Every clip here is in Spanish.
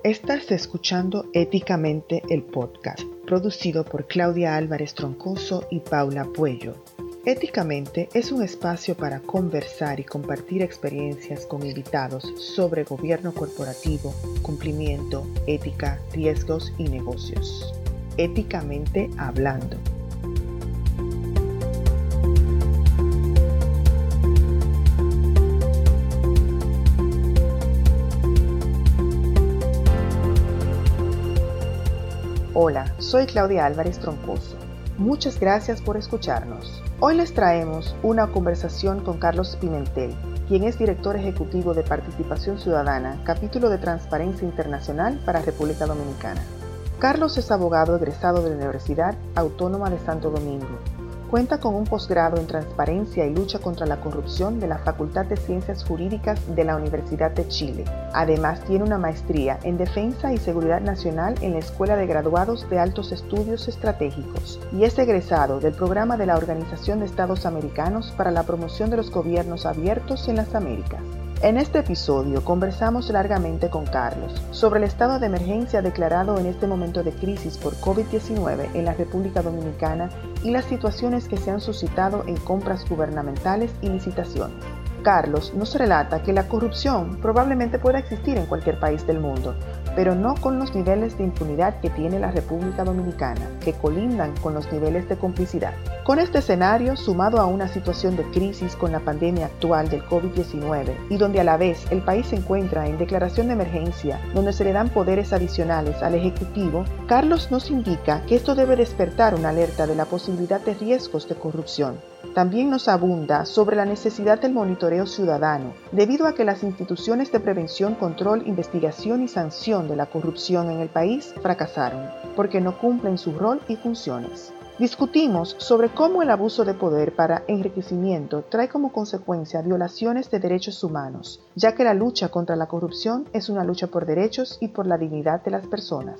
Estás escuchando Éticamente el podcast, producido por Claudia Álvarez Troncoso y Paula Puello. Éticamente es un espacio para conversar y compartir experiencias con invitados sobre gobierno corporativo, cumplimiento, ética, riesgos y negocios. Éticamente hablando. Hola, soy Claudia Álvarez Troncoso. Muchas gracias por escucharnos. Hoy les traemos una conversación con Carlos Pimentel, quien es director ejecutivo de Participación Ciudadana, capítulo de Transparencia Internacional para República Dominicana. Carlos es abogado egresado de la Universidad Autónoma de Santo Domingo. Cuenta con un posgrado en Transparencia y Lucha contra la Corrupción de la Facultad de Ciencias Jurídicas de la Universidad de Chile. Además, tiene una maestría en Defensa y Seguridad Nacional en la Escuela de Graduados de Altos Estudios Estratégicos y es egresado del programa de la Organización de Estados Americanos para la Promoción de los Gobiernos Abiertos en las Américas. En este episodio conversamos largamente con Carlos sobre el estado de emergencia declarado en este momento de crisis por COVID-19 en la República Dominicana y las situaciones que se han suscitado en compras gubernamentales y licitaciones. Carlos nos relata que la corrupción probablemente pueda existir en cualquier país del mundo, pero no con los niveles de impunidad que tiene la República Dominicana, que colindan con los niveles de complicidad. Con este escenario, sumado a una situación de crisis con la pandemia actual del COVID-19 y donde a la vez el país se encuentra en declaración de emergencia, donde se le dan poderes adicionales al Ejecutivo, Carlos nos indica que esto debe despertar una alerta de la posibilidad de riesgos de corrupción. También nos abunda sobre la necesidad del monitoreo ciudadano, debido a que las instituciones de prevención, control, investigación y sanción de la corrupción en el país fracasaron, porque no cumplen su rol y funciones. Discutimos sobre cómo el abuso de poder para enriquecimiento trae como consecuencia violaciones de derechos humanos, ya que la lucha contra la corrupción es una lucha por derechos y por la dignidad de las personas.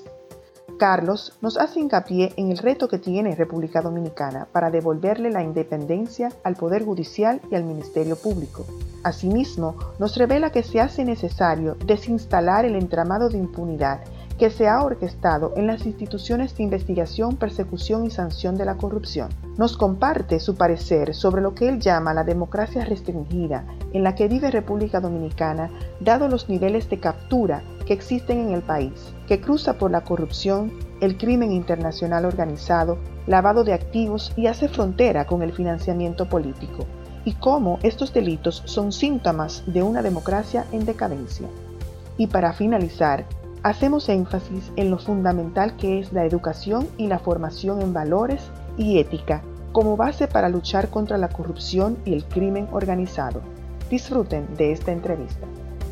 Carlos nos hace hincapié en el reto que tiene República Dominicana para devolverle la independencia al Poder Judicial y al Ministerio Público. Asimismo, nos revela que se hace necesario desinstalar el entramado de impunidad que se ha orquestado en las instituciones de investigación, persecución y sanción de la corrupción. Nos comparte su parecer sobre lo que él llama la democracia restringida en la que vive República Dominicana, dado los niveles de captura que existen en el país, que cruza por la corrupción, el crimen internacional organizado, lavado de activos y hace frontera con el financiamiento político, y cómo estos delitos son síntomas de una democracia en decadencia. Y para finalizar, hacemos énfasis en lo fundamental que es la educación y la formación en valores y ética como base para luchar contra la corrupción y el crimen organizado. Disfruten de esta entrevista.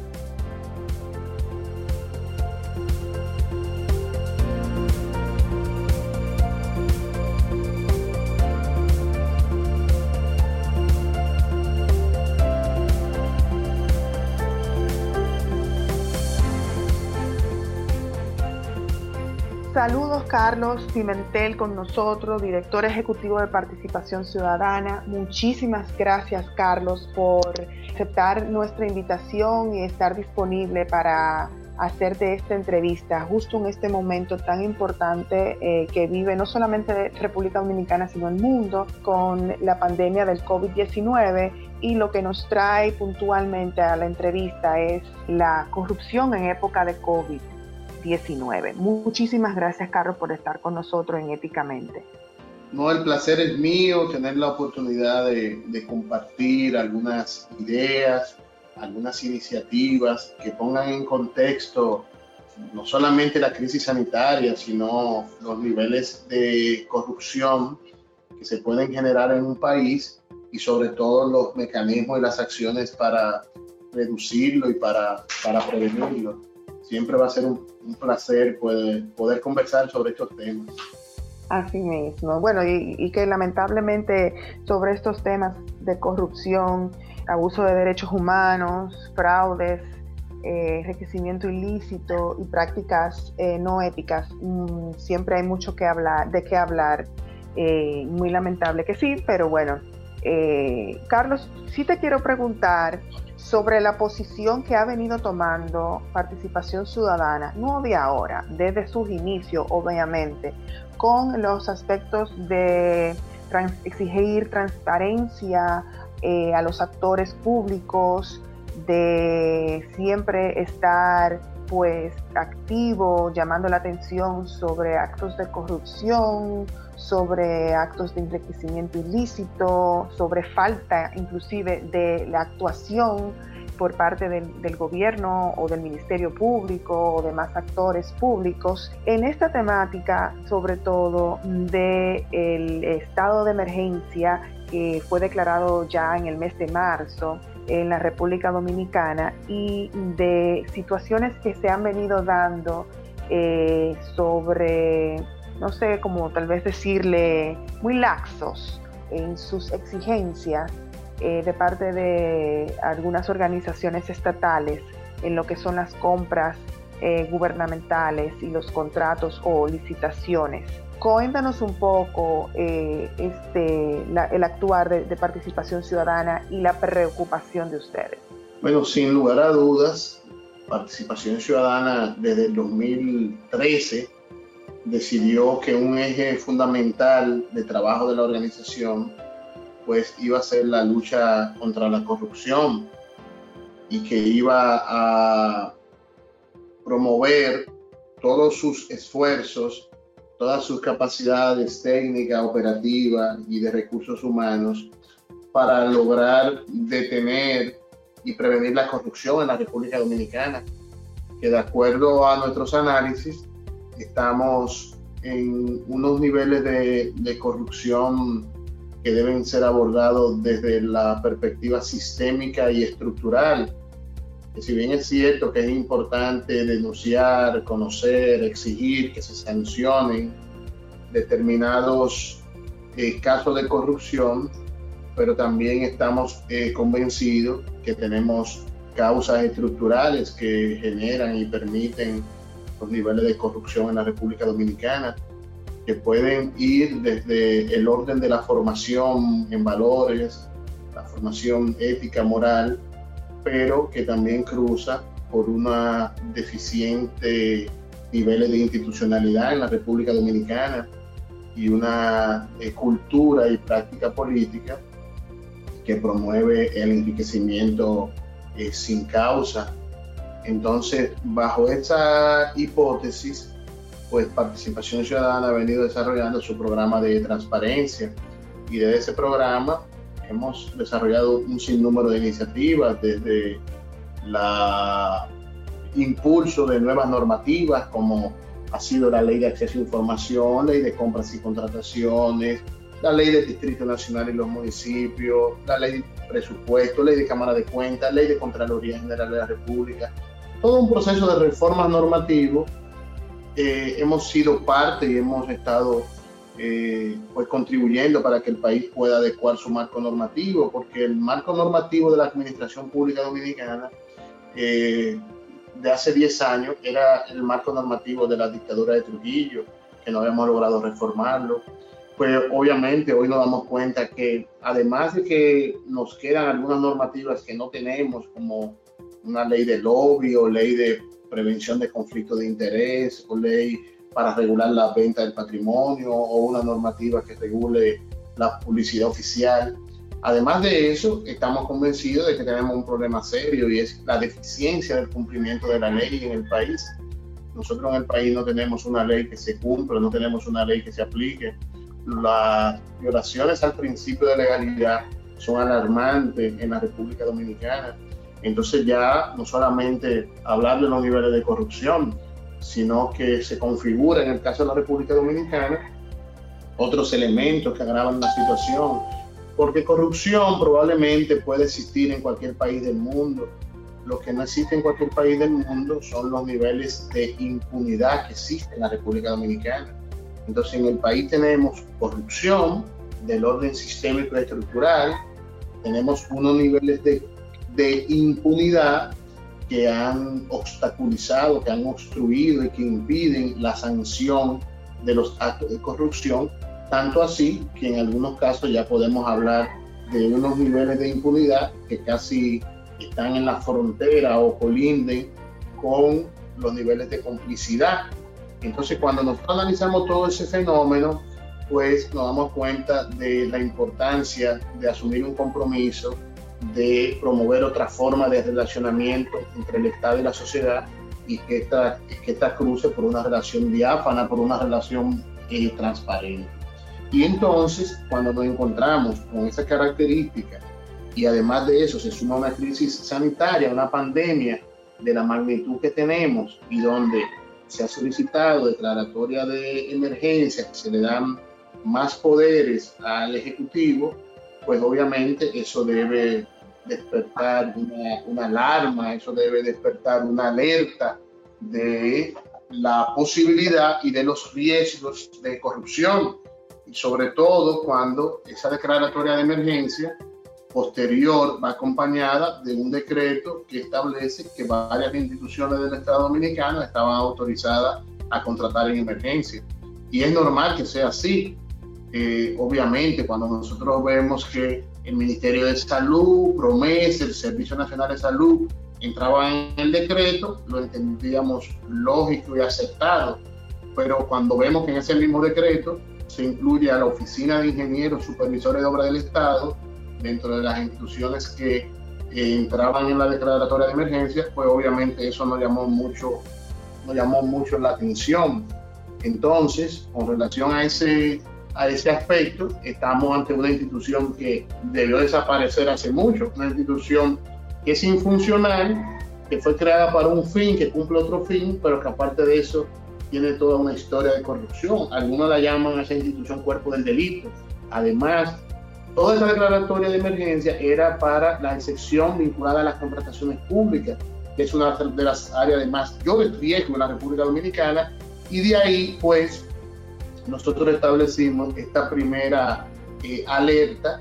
Saludos, Carlos Pimentel con nosotros, director ejecutivo de Participación Ciudadana. Muchísimas gracias, Carlos, por aceptar nuestra invitación y estar disponible para hacer de esta entrevista justo en este momento tan importante que vive no solamente República Dominicana, sino el mundo con la pandemia del COVID-19. Y lo que nos trae puntualmente a la entrevista es la corrupción en época de COVID-19. Muchísimas gracias, Carlos, por estar con nosotros en Éticamente. No, el placer es mío tener la oportunidad de compartir algunas ideas, algunas iniciativas que pongan en contexto no solamente la crisis sanitaria, sino los niveles de corrupción que se pueden generar en un país y sobre todo los mecanismos y las acciones para reducirlo y para prevenirlo. Siempre va a ser un placer poder conversar sobre estos temas. Así mismo. Bueno, y que lamentablemente sobre estos temas de corrupción, abuso de derechos humanos, fraudes, enriquecimiento ilícito y prácticas no éticas, siempre hay mucho de qué hablar. Muy lamentable que sí, pero bueno. Carlos, sí te quiero preguntar sobre la posición que ha venido tomando Participación Ciudadana, no de ahora, desde sus inicios, obviamente, con los aspectos de exigir transparencia a los actores públicos, de siempre estar pues activo, llamando la atención sobre actos de corrupción, sobre actos de enriquecimiento ilícito, sobre falta inclusive de la actuación por parte del gobierno o del Ministerio Público o demás actores públicos en esta temática, sobre todo del estado de emergencia que fue declarado ya en el mes de marzo en la República Dominicana, y de situaciones que se han venido dando sobre, no sé cómo tal vez decirle, muy laxos en sus exigencias de parte de algunas organizaciones estatales en lo que son las compras gubernamentales y los contratos o licitaciones. Cuéntanos un poco el actuar de Participación Ciudadana y la preocupación de ustedes. Bueno, sin lugar a dudas, Participación Ciudadana desde el 2013 decidió que un eje fundamental de trabajo de la organización pues iba a ser la lucha contra la corrupción y que iba a promover todos sus esfuerzos, todas sus capacidades técnicas, operativas y de recursos humanos para lograr detener y prevenir la corrupción en la República Dominicana, que de acuerdo a nuestros análisis estamos en unos niveles de corrupción que deben ser abordados desde la perspectiva sistémica y estructural. Que si bien es cierto que es importante denunciar, conocer, exigir que se sancionen determinados casos de corrupción, pero también estamos convencidos que tenemos causas estructurales que generan y permiten los niveles de corrupción en la República Dominicana, que pueden ir desde el orden de la formación en valores, la formación ética, moral, pero que también cruza por una deficiente niveles de institucionalidad en la República Dominicana y una cultura y práctica política que promueve el enriquecimiento sin causa. Entonces, bajo esa hipótesis, pues Participación Ciudadana ha venido desarrollando su programa de transparencia, y desde ese programa hemos desarrollado un sinnúmero de iniciativas, desde el impulso de nuevas normativas como ha sido la Ley de Acceso a Información, Ley de Compras y Contrataciones, la Ley del Distrito Nacional y los municipios, la Ley de Presupuesto, Ley de Cámara de Cuentas, Ley de Contraloría General de la República. Todo un proceso de reformas normativas. Hemos sido parte y hemos estado pues contribuyendo para que el país pueda adecuar su marco normativo, porque el marco normativo de la Administración Pública Dominicana de hace 10 años era el marco normativo de la dictadura de Trujillo, que no habíamos logrado reformarlo. Pues obviamente hoy nos damos cuenta que además de que nos quedan algunas normativas que no tenemos, como una ley de lobby o ley de prevención de conflictos de interés o ley para regular la venta del patrimonio o una normativa que regule la publicidad oficial. Además de eso, estamos convencidos de que tenemos un problema serio, y es la deficiencia del cumplimiento de la ley en el país. Nosotros en el país no tenemos una ley que se cumpla, no tenemos una ley que se aplique. Las violaciones al principio de legalidad son alarmantes en la República Dominicana. Entonces ya no solamente hablar de los niveles de corrupción, sino que se configura en el caso de la República Dominicana otros elementos que agravan la situación, porque corrupción probablemente puede existir en cualquier país del mundo. Lo que no existe en cualquier país del mundo son los niveles de impunidad que existen en la República Dominicana. Entonces en el país tenemos corrupción del orden sistémico y estructural, tenemos unos niveles de impunidad que han obstaculizado, que han obstruido y que impiden la sanción de los actos de corrupción, tanto así que en algunos casos ya podemos hablar de unos niveles de impunidad que casi están en la frontera o colinden con los niveles de complicidad. Entonces, cuando nosotros analizamos todo ese fenómeno, pues nos damos cuenta de la importancia de asumir un compromiso, de promover otra forma de relacionamiento entre el Estado y la sociedad, y que esta cruce por una relación diáfana, por una relación transparente. Y entonces, cuando nos encontramos con esa característica, y además de eso se suma una crisis sanitaria, una pandemia de la magnitud que tenemos, y donde se ha solicitado declaratoria de emergencia, que se le dan más poderes al Ejecutivo, pues obviamente eso debe despertar una alarma, eso debe despertar una alerta de la posibilidad y de los riesgos de corrupción, y sobre todo cuando esa declaratoria de emergencia posterior va acompañada de un decreto que establece que varias instituciones del Estado Dominicano estaban autorizadas a contratar en emergencia. Y es normal que sea así. Obviamente, cuando nosotros vemos que el Ministerio de Salud, Promesa, el Servicio Nacional de Salud entraban en el decreto, lo entendíamos lógico y aceptado. Pero cuando vemos que en ese mismo decreto se incluye a la Oficina de Ingenieros Supervisores de Obras del Estado dentro de las instituciones que entraban en la declaratoria de emergencia, pues obviamente eso nos llamó mucho la atención. Entonces, con relación a ese aspecto, estamos ante una institución que debió desaparecer hace mucho, una institución que es infuncional, que fue creada para un fin, que cumple otro fin, pero que aparte de eso tiene toda una historia de corrupción. Algunos la llaman a esa institución cuerpo del delito. Además, toda esa declaratoria de emergencia era para la excepción vinculada a las contrataciones públicas, que es una de las áreas de mayor riesgo en la República Dominicana, y de ahí, pues, nosotros establecimos esta primera alerta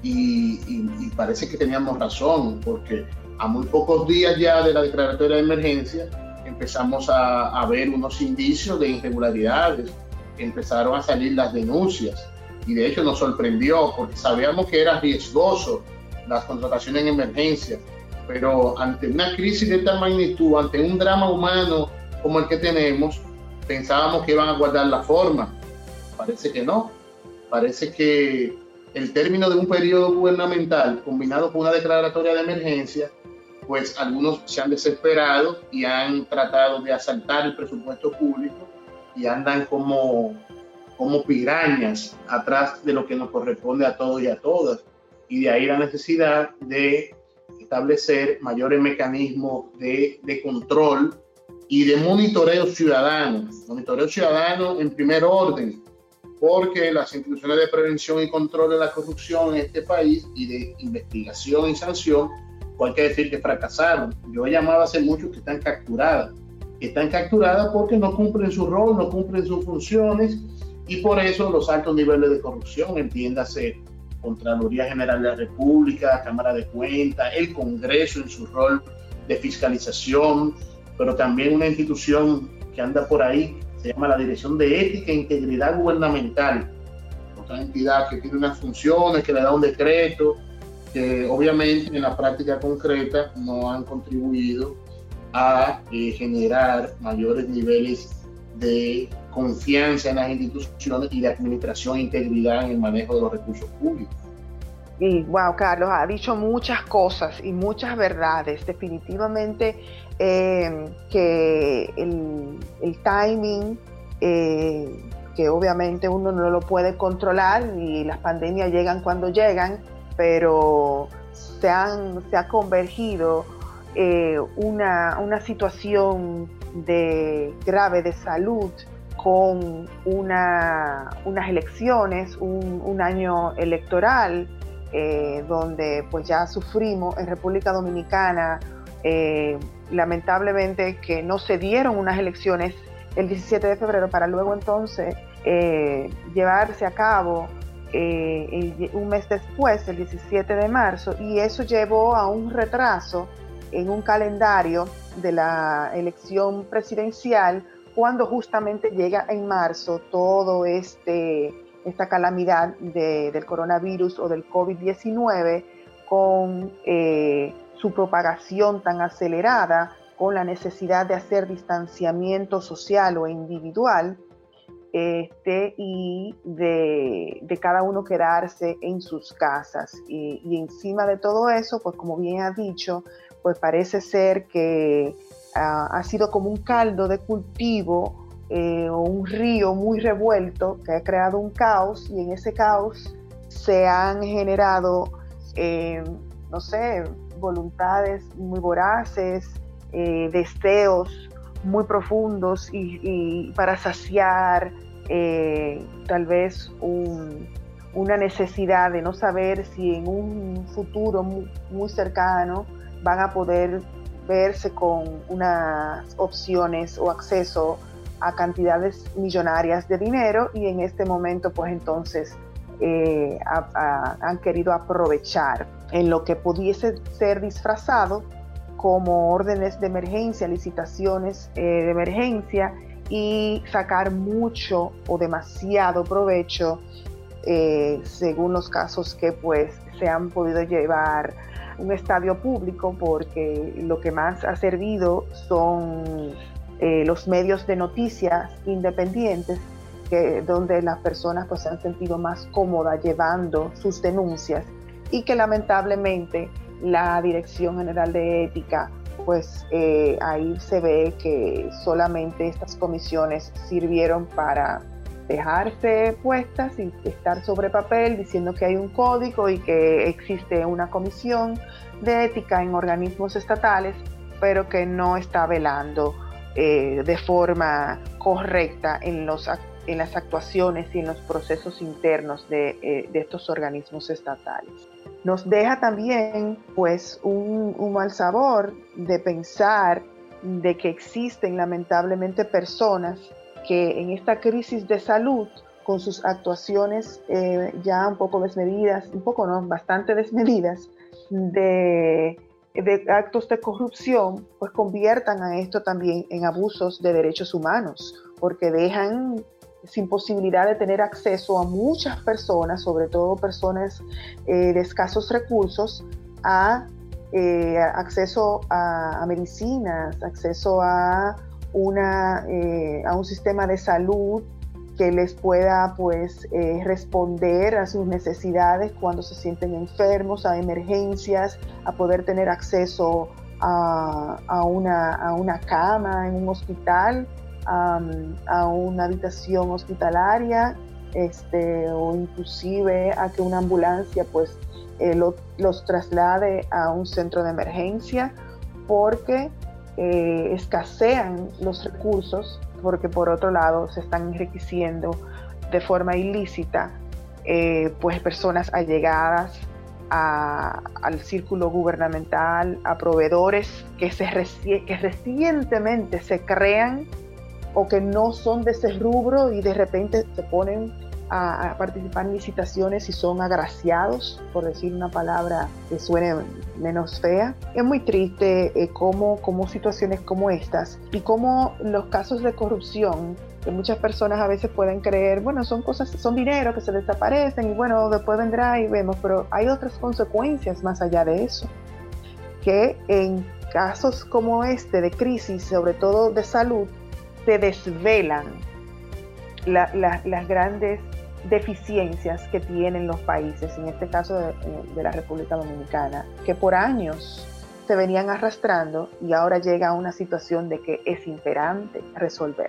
y parece que teníamos razón, porque a muy pocos días ya de la declaratoria de emergencia empezamos a ver unos indicios de irregularidades, empezaron a salir las denuncias. Y de hecho nos sorprendió porque sabíamos que era riesgoso las contrataciones en emergencia, pero ante una crisis de esta magnitud, ante un drama humano como el que tenemos, pensábamos que iban a guardar la forma. Parece que no. Parece que el término de un periodo gubernamental combinado con una declaratoria de emergencia, pues algunos se han desesperado y han tratado de asaltar el presupuesto público y andan como pirañas atrás de lo que nos corresponde a todos y a todas. Y de ahí la necesidad de establecer mayores mecanismos de control y de monitoreo ciudadano. Monitoreo ciudadano en primer orden, porque las instituciones de prevención y control de la corrupción en este país y de investigación y sanción, pues hay que decir que fracasaron. Yo he llamado hace mucho que están capturadas. Están capturadas porque no cumplen su rol, no cumplen sus funciones, y por eso los altos niveles de corrupción, entiéndase Contraloría General de la República, Cámara de Cuentas, el Congreso en su rol de fiscalización, pero también una institución que anda por ahí, se llama la Dirección de Ética e Integridad Gubernamental, otra entidad que tiene unas funciones, que le da un decreto, que obviamente en la práctica concreta no han contribuido a generar mayores niveles de confianza en las instituciones y de administración e integridad en el manejo de los recursos públicos. Y wow, Carlos ha dicho muchas cosas y muchas verdades. Definitivamente que el timing, que obviamente uno no lo puede controlar y las pandemias llegan cuando llegan, pero se ha convergido una situación grave de salud con unas elecciones, un año electoral, donde pues ya sufrimos en República Dominicana, lamentablemente, que no se dieron unas elecciones el 17 de febrero para luego entonces llevarse a cabo un mes después, el 17 de marzo, y eso llevó a un retraso en un calendario de la elección presidencial, cuando justamente llega en marzo todo esta calamidad del coronavirus o del COVID-19, con su propagación tan acelerada, con la necesidad de hacer distanciamiento social o individual, y de cada uno quedarse en sus casas. Y encima de todo eso, pues como bien ha dicho, pues parece ser que ha sido como un caldo de cultivo o un río muy revuelto que ha creado un caos, y en ese caos se han generado, no sé, voluntades muy voraces, deseos muy profundos y para saciar tal vez una necesidad de no saber si en un futuro muy cercano van a poder verse con unas opciones o acceso a cantidades millonarias de dinero, y en este momento pues entonces han querido aprovechar en lo que pudiese ser disfrazado como órdenes de emergencia, licitaciones de emergencia, y sacar mucho o demasiado provecho según los casos que pues se han podido llevar un estadio público, porque lo que más ha servido son los medios de noticias independientes, donde las personas pues se han sentido más cómodas llevando sus denuncias, y que lamentablemente la Dirección General de Ética, pues ahí se ve que solamente estas comisiones sirvieron para dejarse puestas y estar sobre papel diciendo que hay un código y que existe una comisión de ética en organismos estatales, pero que no está velando de forma correcta en las actuaciones y en los procesos internos de estos organismos estatales. Nos deja también pues un mal sabor de pensar de que existen lamentablemente personas que en esta crisis de salud, con sus actuaciones ya un poco desmedidas, bastante desmedidas, de actos de corrupción, pues conviertan a esto también en abusos de derechos humanos, porque dejan sin posibilidad de tener acceso a muchas personas, sobre todo personas de escasos recursos, acceso a medicinas, acceso a un sistema de salud que les pueda pues responder a sus necesidades cuando se sienten enfermos, a emergencias, a poder tener acceso a una cama en un hospital, a una habitación hospitalaria, o inclusive a que una ambulancia pues los traslade a un centro de emergencia, porque escasean los recursos, porque por otro lado se están enriqueciendo de forma ilícita pues personas allegadas al círculo gubernamental, a proveedores que recientemente se crean o que no son de ese rubro y de repente se ponen a participar en licitaciones y son agraciados, por decir una palabra que suene menos fea. Es muy triste cómo situaciones como estas y cómo los casos de corrupción, que muchas personas a veces pueden creer, bueno, son dinero que se desaparecen y bueno, después vendrá y vemos, pero hay otras consecuencias más allá de eso, que en casos como este de crisis, sobre todo de salud, se desvelan las grandes deficiencias que tienen los países, en este caso de la República Dominicana, que por años se venían arrastrando y ahora llega a una situación de que es imperante resolver.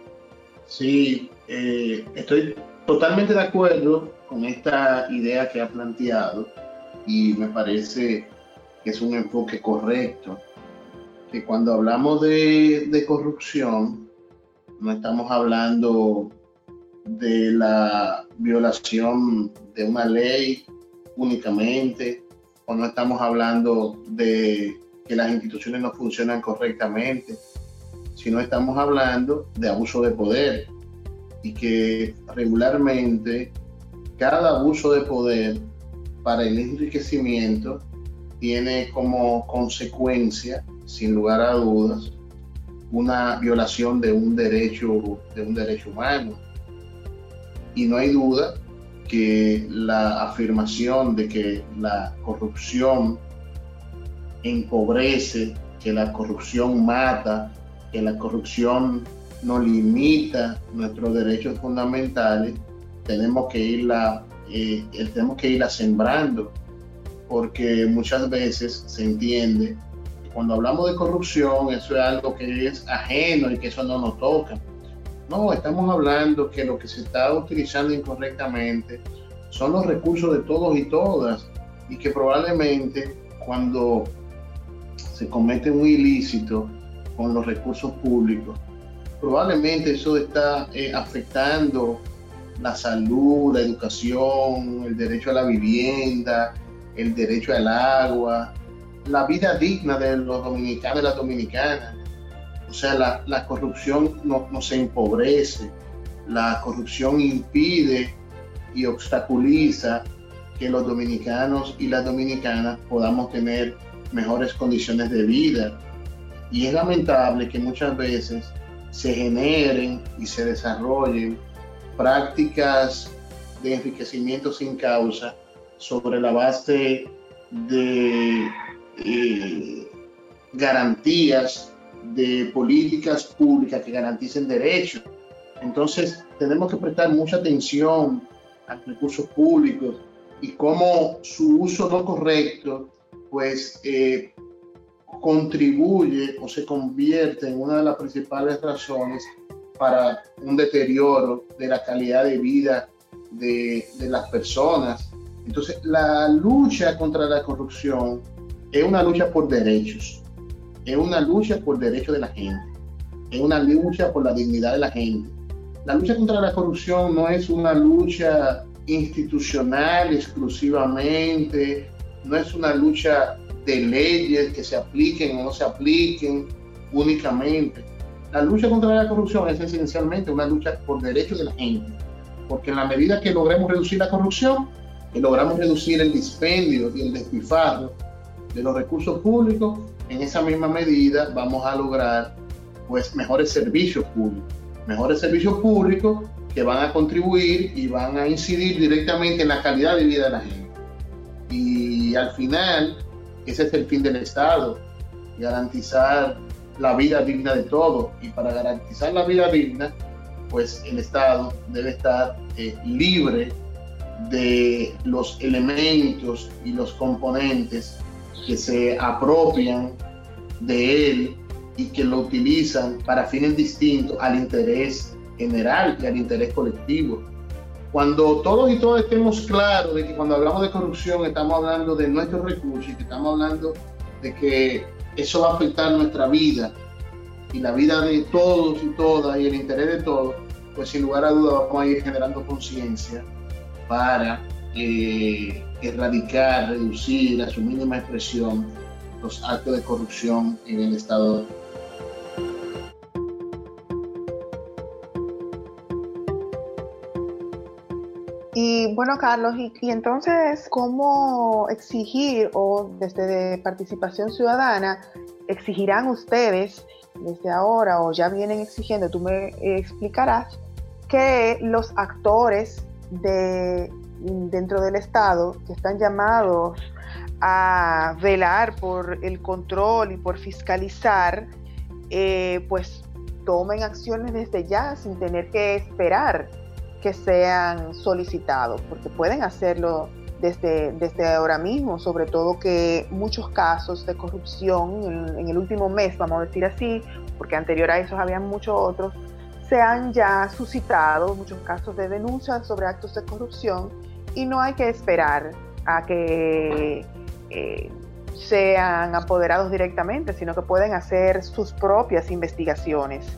Sí, estoy totalmente de acuerdo con esta idea que ha planteado y me parece que es un enfoque correcto, que cuando hablamos de corrupción no estamos hablando de la violación de una ley únicamente, o no estamos hablando de que las instituciones no funcionan correctamente, sino estamos hablando de abuso de poder, y que regularmente cada abuso de poder para el enriquecimiento tiene como consecuencia, sin lugar a dudas, una violación de un derecho humano. Y no hay duda que la afirmación de que la corrupción empobrece, que la corrupción mata, que la corrupción nos limita nuestros derechos fundamentales, tenemos que irla sembrando, porque muchas veces se entiende que cuando hablamos de corrupción, eso es algo que es ajeno y que eso no nos toca. No, estamos hablando que lo que se está utilizando incorrectamente son los recursos de todos y todas, y que probablemente cuando se comete un ilícito con los recursos públicos, probablemente eso está afectando la salud, la educación, el derecho a la vivienda, el derecho al agua, la vida digna de los dominicanos y las dominicanas. O sea, la corrupción no se empobrece, la corrupción impide y obstaculiza que los dominicanos y las dominicanas podamos tener mejores condiciones de vida. Y es lamentable que muchas veces se generen y se desarrollen prácticas de enriquecimiento sin causa sobre la base de garantías, de políticas públicas que garanticen derechos. Entonces tenemos que prestar mucha atención a los recursos públicos y cómo su uso no correcto pues contribuye o se convierte en una de las principales razones para un deterioro de la calidad de vida de las personas. Entonces, la lucha contra la corrupción es una lucha por derechos, es una lucha por derechos de la gente, es una lucha por la dignidad de la gente. La lucha contra la corrupción no es una lucha institucional exclusivamente, no es una lucha de leyes que se apliquen o no se apliquen únicamente. La lucha contra la corrupción es esencialmente una lucha por derechos de la gente, porque en la medida que logremos reducir la corrupción, que logramos reducir el dispendio y el despilfarro de los recursos públicos, en esa misma medida vamos a lograr pues mejores servicios públicos que van a contribuir y van a incidir directamente en la calidad de vida de la gente. Y al final, ese es el fin del Estado, garantizar la vida digna de todos. Y para garantizar la vida digna, pues el Estado debe estar libre de los elementos y los componentes que se apropian de él y que lo utilizan para fines distintos al interés general y al interés colectivo. Cuando todos y todas estemos claros de que cuando hablamos de corrupción estamos hablando de nuestros recursos y que estamos hablando de que eso va a afectar nuestra vida y la vida de todos y todas y el interés de todos, pues sin lugar a dudas vamos a ir generando conciencia para erradicar, reducir a su mínima expresión los actos de corrupción en el Estado. Y bueno, Carlos, y entonces, ¿cómo exigir o desde Participación Ciudadana exigirán ustedes desde ahora o ya vienen exigiendo, tú me explicarás, que los actores dentro del Estado que están llamados a velar por el control y por fiscalizar, pues tomen acciones desde ya sin tener que esperar que sean solicitados, porque pueden hacerlo desde ahora mismo, sobre todo que muchos casos de corrupción en el último mes, vamos a decir así, porque anterior a eso habían muchos otros, se han ya suscitado muchos casos de denuncias sobre actos de corrupción y no hay que esperar a que sean apoderados directamente, sino que pueden hacer sus propias investigaciones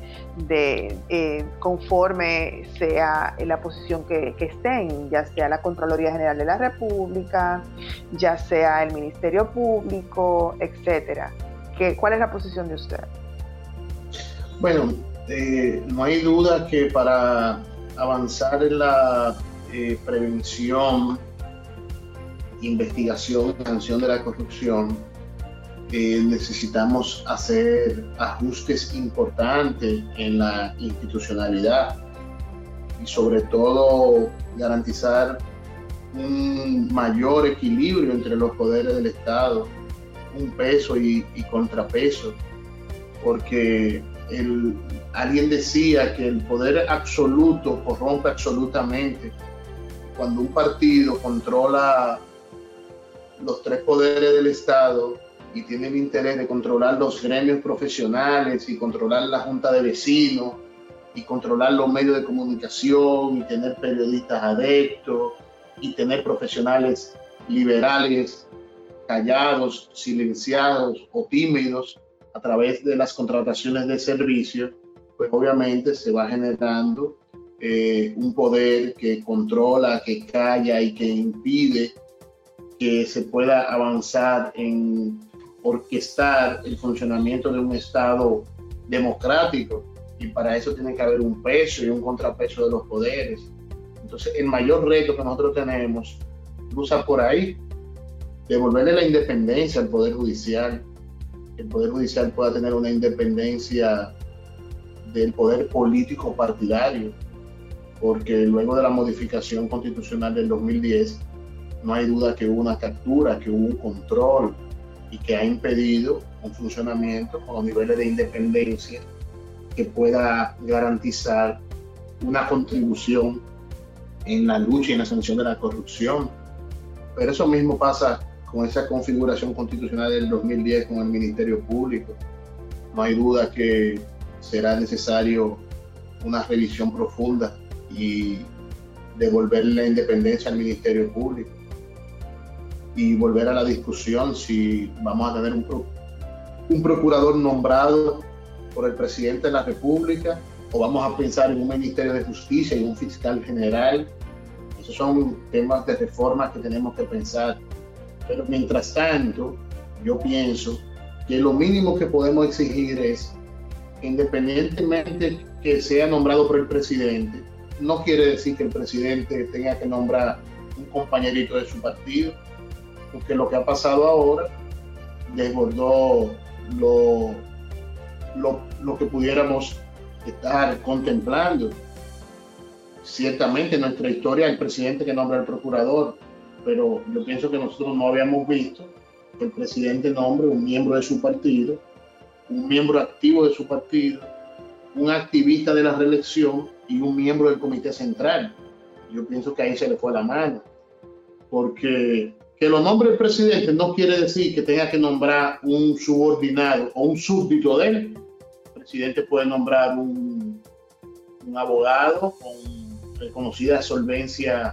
conforme sea la posición que estén, ya sea la Contraloría General de la República, ya sea el Ministerio Público, etcétera. ¿Cuál es la posición de usted? Bueno, no hay duda que para avanzar en la prevención, investigación y sanción de la corrupción, necesitamos hacer ajustes importantes en la institucionalidad y sobre todo garantizar un mayor equilibrio entre los poderes del Estado, un peso y contrapeso, porque alguien decía que el poder absoluto corrompe absolutamente. Cuando un partido controla los tres poderes del Estado y tiene el interés de controlar los gremios profesionales y controlar la junta de vecinos y controlar los medios de comunicación y tener periodistas adeptos y tener profesionales liberales callados, silenciados o tímidos a través de las contrataciones de servicios, pues obviamente se va generando un poder que controla, que calla y que impide que se pueda avanzar en orquestar el funcionamiento de un Estado democrático, y para eso tiene que haber un peso y un contrapeso de los poderes. Entonces el mayor reto que nosotros tenemos cruza por ahí, devolverle la independencia al Poder Judicial, que el Poder Judicial pueda tener una independencia del poder político partidario, porque luego de la modificación constitucional del 2010 no hay duda que hubo una captura, que hubo un control y que ha impedido un funcionamiento con los niveles de independencia que pueda garantizar una contribución en la lucha y en la sanción de la corrupción. Pero eso mismo pasa con esa configuración constitucional del 2010 con el Ministerio Público. No hay duda que será necesario una revisión profunda y devolverle la independencia al Ministerio Público y volver a la discusión si vamos a tener un procurador nombrado por el presidente de la República o vamos a pensar en un Ministerio de Justicia y un fiscal general. Esos son temas de reforma que tenemos que pensar. Pero mientras tanto, yo pienso que lo mínimo que podemos exigir es, independientemente que sea nombrado por el presidente, no quiere decir que el presidente tenga que nombrar un compañerito de su partido, porque lo que ha pasado ahora desbordó lo que pudiéramos estar contemplando. Ciertamente en nuestra historia el presidente que nombra al procurador, pero yo pienso que nosotros no habíamos visto que el presidente nombre un miembro de su partido, un miembro activo de su partido, un activista de la reelección y un miembro del Comité Central. Yo pienso que ahí se le fue la mano, porque que lo nombre el presidente no quiere decir que tenga que nombrar un subordinado o un súbdito de él. El presidente puede nombrar un abogado con reconocida solvencia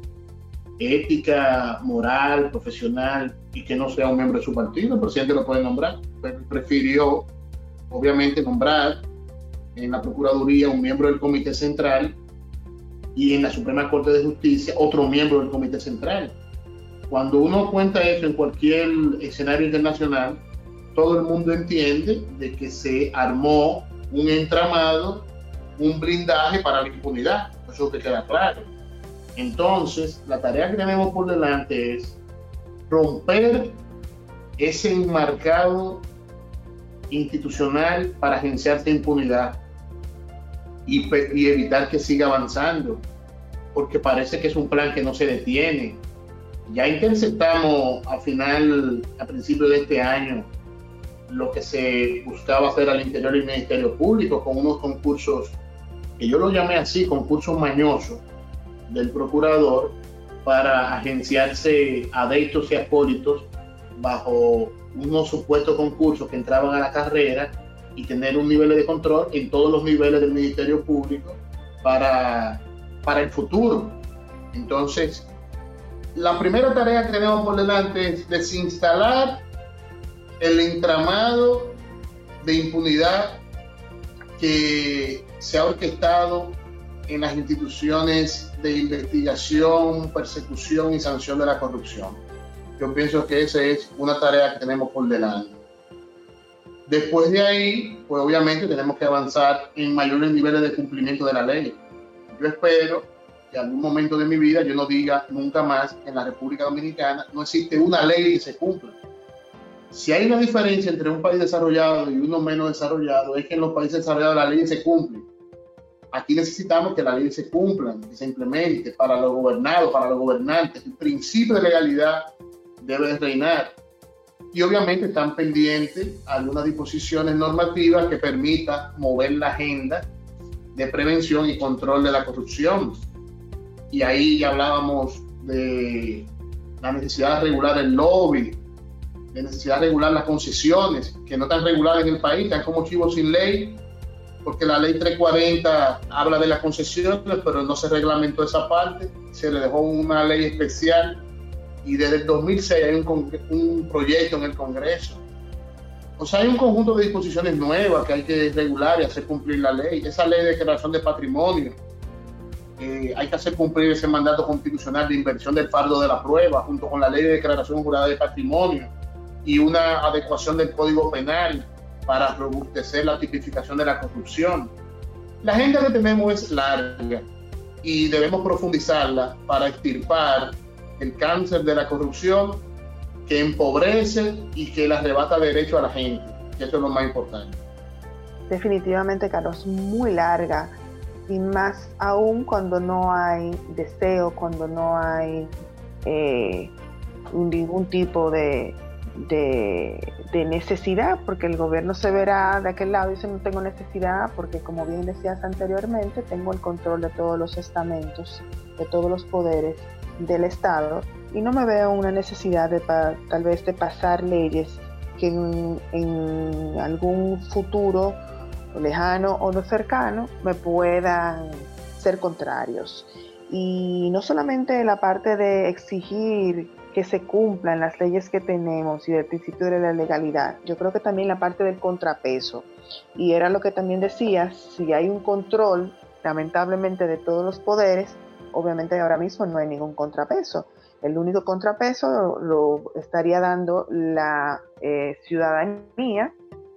ética, moral, profesional y que no sea un miembro de su partido. El presidente lo puede nombrar, pero prefirió obviamente nombrar en la Procuraduría un miembro del Comité Central y en la Suprema Corte de Justicia otro miembro del Comité Central. Cuando uno cuenta eso en cualquier escenario internacional, todo el mundo entiende de que se armó un entramado, un blindaje para la impunidad. Eso que queda claro. Entonces, la tarea que tenemos por delante es romper ese enmarcado institucional para agenciarse impunidad y evitar que siga avanzando, porque parece que es un plan que no se detiene. Ya interceptamos a principio de este año, lo que se buscaba hacer al interior del Ministerio Público con unos concursos, que yo lo llamé así, concursos mañosos del procurador para agenciarse adeptos y acólitos bajo unos supuestos concursos que entraban a la carrera y tener un nivel de control en todos los niveles del Ministerio Público para el futuro. Entonces, la primera tarea que tenemos por delante es desinstalar el entramado de impunidad que se ha orquestado en las instituciones de investigación, persecución y sanción de la corrupción. Yo pienso que esa es una tarea que tenemos por delante. Después de ahí, pues obviamente tenemos que avanzar en mayores niveles de cumplimiento de la ley. Yo espero que en algún momento de mi vida yo no diga nunca más que en la República Dominicana no existe una ley que se cumpla. Si hay una diferencia entre un país desarrollado y uno menos desarrollado, es que en los países desarrollados la ley se cumple. Aquí necesitamos que la ley se cumpla, que se implemente para los gobernados, para los gobernantes. El principio de legalidad debe de reinar. y obviamente están pendientes algunas disposiciones normativas que permitan mover la agenda de prevención y control de la corrupción. Y ahí ya hablábamos de la necesidad de regular el lobby, de necesidad de regular las concesiones, que no están reguladas en el país, están como chivos sin ley, porque la ley 340 habla de las concesiones, pero no se reglamentó esa parte, se le dejó una ley especial, y desde el 2006 hay un proyecto en el Congreso. O sea, hay un conjunto de disposiciones nuevas que hay que regular y hacer cumplir la ley. Esa ley de declaración de patrimonio, hay que hacer cumplir ese mandato constitucional de inversión del fardo de la prueba, junto con la ley de declaración jurada de patrimonio, y una adecuación del Código Penal para robustecer la tipificación de la corrupción. La agenda que tenemos es larga y debemos profundizarla para extirpar el cáncer de la corrupción que empobrece y que le arrebata derecho a la gente, que eso es lo más importante. Definitivamente, Carlos, muy larga, y más aún cuando no hay deseo, cuando no hay ningún tipo de necesidad, porque el gobierno se verá de aquel lado y dice: no tengo necesidad porque, como bien decías anteriormente, tengo el control de todos los estamentos, de todos los poderes del Estado, y no me veo una necesidad de tal vez de pasar leyes que en algún futuro lejano o no cercano me puedan ser contrarios. Y no solamente la parte de exigir que se cumplan las leyes que tenemos y del principio de la legalidad, yo creo que también la parte del contrapeso, y era lo que también decías: si hay un control lamentablemente de todos los poderes, obviamente ahora mismo no hay ningún contrapeso. El único contrapeso lo estaría dando la ciudadanía,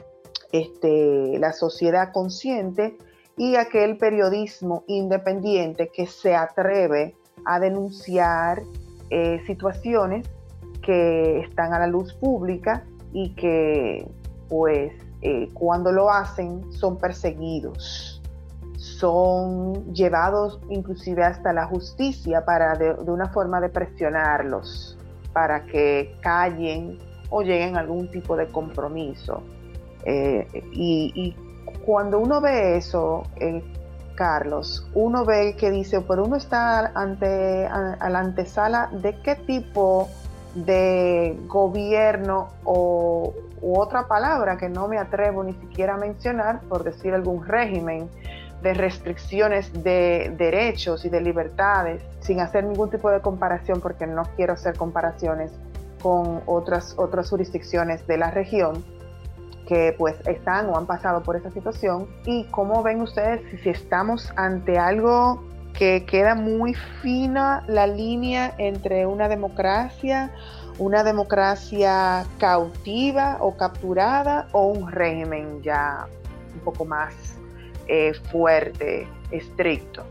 la sociedad consciente, y aquel periodismo independiente que se atreve a denunciar situaciones que están a la luz pública y que, pues, cuando lo hacen son perseguidos, son llevados inclusive hasta la justicia para de una forma de presionarlos para que callen o lleguen a algún tipo de compromiso. Y cuando uno ve eso, Carlos, uno ve que dice, pero uno está a la antesala de qué tipo de gobierno u otra palabra que no me atrevo ni siquiera a mencionar, por decir algún régimen de restricciones de derechos y de libertades, sin hacer ningún tipo de comparación, porque no quiero hacer comparaciones con otras jurisdicciones de la región que pues están o han pasado por esa situación. ¿Y cómo ven ustedes si estamos ante algo que queda muy fina la línea entre una democracia cautiva o capturada, o un régimen ya un poco más fuerte, estricto?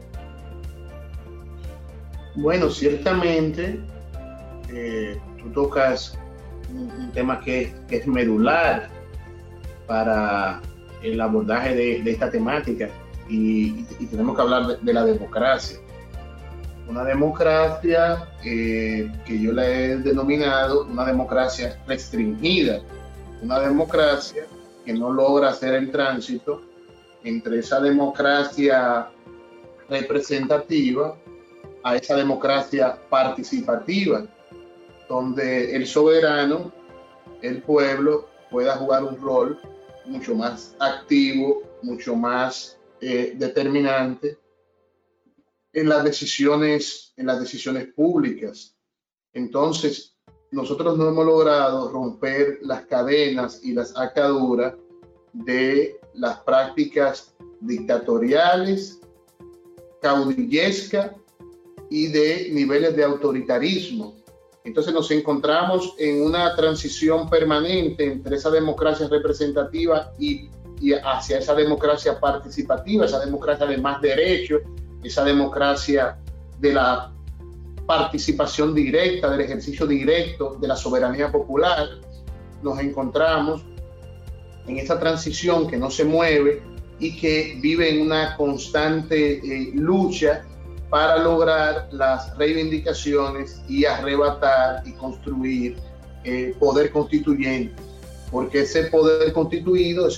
Bueno, ciertamente tú tocas un tema que es medular para el abordaje de esta temática, y tenemos que hablar de la democracia. Una democracia que yo la he denominado una democracia restringida, una democracia que no logra hacer el tránsito entre esa democracia representativa a esa democracia participativa, donde el soberano, el pueblo, pueda jugar un rol mucho más activo, mucho más determinante en las decisiones públicas. Entonces, nosotros no hemos logrado romper las cadenas y las ataduras de las prácticas dictatoriales, caudillescas y de niveles de autoritarismo. Entonces nos encontramos en una transición permanente entre esa democracia representativa y hacia esa democracia participativa, esa democracia de más derechos, esa democracia de la participación directa, del ejercicio directo de la soberanía popular. Nos encontramos en esa transición que no se mueve y que vive en una constante lucha para lograr las reivindicaciones y arrebatar y construir poder constituyente, porque ese poder constituido,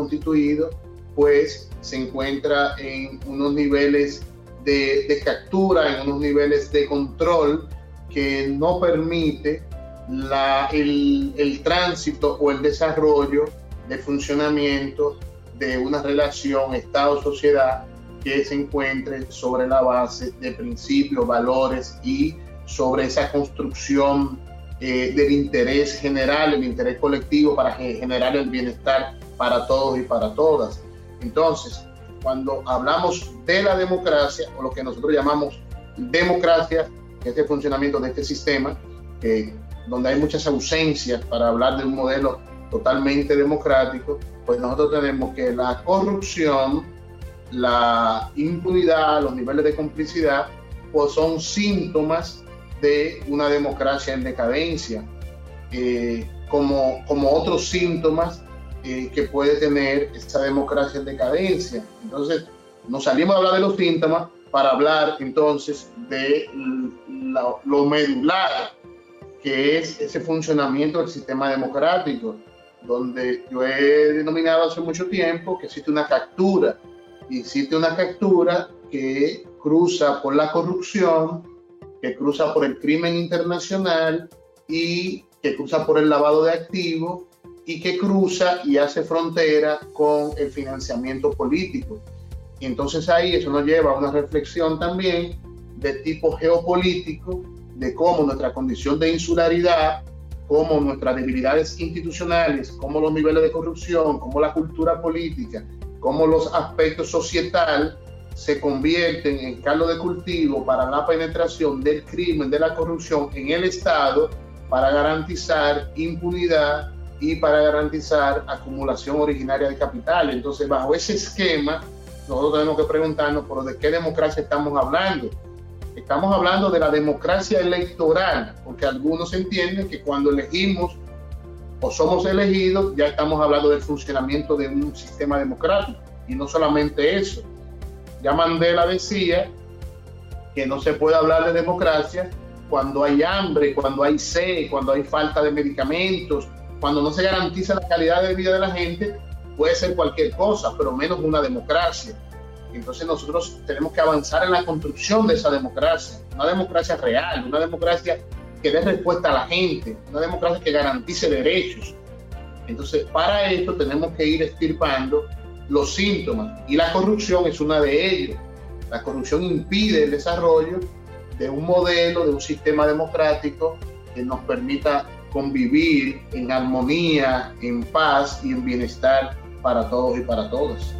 pues se encuentra en unos niveles de captura, en unos niveles de control que no permite el tránsito o el desarrollo de funcionamiento de una relación Estado-sociedad que se encuentre sobre la base de principios, valores y sobre esa construcción del interés general, el interés colectivo para generar el bienestar para todos y para todas. Entonces, cuando hablamos de la democracia, o lo que nosotros llamamos democracia, que es el funcionamiento de este sistema, donde hay muchas ausencias para hablar de un modelo totalmente democrático, pues nosotros tenemos que la corrupción, la impunidad, los niveles de complicidad, pues son síntomas de una democracia en decadencia, como otros síntomas que puede tener esta democracia en decadencia. Entonces, nos salimos a hablar de los síntomas para hablar entonces de lo medular, que es ese funcionamiento del sistema democrático, donde yo he denominado hace mucho tiempo que existe una captura, y existe una captura que cruza por la corrupción, que cruza por el crimen internacional y que cruza por el lavado de activos y que cruza y hace frontera con el financiamiento político. Y entonces ahí eso nos lleva a una reflexión también de tipo geopolítico, de cómo nuestra condición de insularidad, cómo nuestras debilidades institucionales, cómo los niveles de corrupción, cómo la cultura política, cómo los aspectos societales se convierten en caldo de cultivo para la penetración del crimen, de la corrupción en el Estado, para garantizar impunidad y para garantizar acumulación originaria de capital. Entonces, bajo ese esquema, nosotros tenemos que preguntarnos, ¿pero de qué democracia estamos hablando? Estamos hablando de la democracia electoral, porque algunos entienden que cuando elegimos o somos elegidos, ya estamos hablando del funcionamiento de un sistema democrático. Y no solamente eso. Ya Mandela decía que no se puede hablar de democracia cuando hay hambre, cuando hay sed, cuando hay falta de medicamentos, cuando no se garantiza la calidad de vida de la gente. Puede ser cualquier cosa, pero menos una democracia. Entonces nosotros tenemos que avanzar en la construcción de esa democracia, una democracia real, una democracia que dé respuesta a la gente, una democracia que garantice derechos. Entonces, para esto tenemos que ir extirpando los síntomas, y la corrupción es una de ellos. La corrupción impide el desarrollo de un modelo, de un sistema democrático que nos permita convivir en armonía, en paz y en bienestar para todos y para todas.